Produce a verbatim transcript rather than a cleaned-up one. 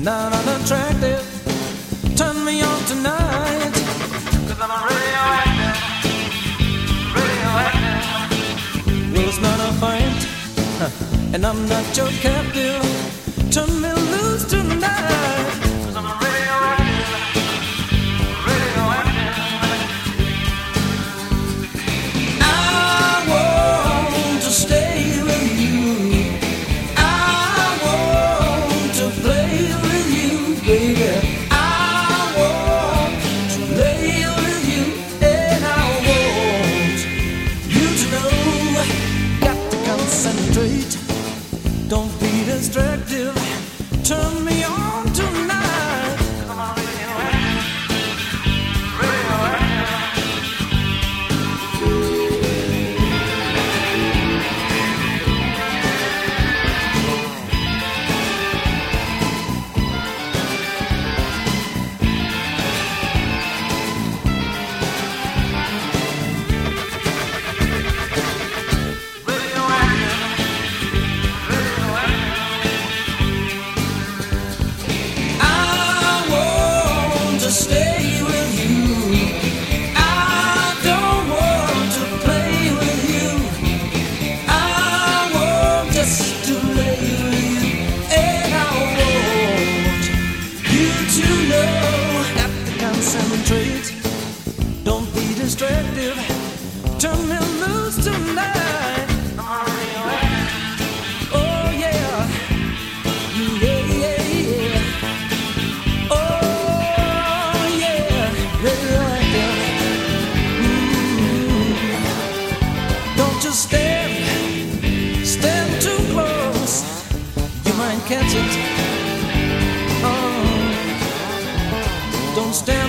not unattractive. Turn me on tonight, cause I'm a radioactive, radioactive. Well, it's not a fight, huh, and I'm not your captive. Turn me loose tonight, cause I'm a radioactive, radioactive. I want to stay with you. I want to play with you, baby. Don't be distracted. Turn me on tonight. Come on, radioactive, radioactive. Stay with you. I don't want to play with you. I want just to lay with you. And I want you to know, have to concentrate. Don't be distracted. Turn me loose tonight. Oh yeah, yeah, yeah, yeah. Just stand, stand too close, you might catch it. Oh, don't stand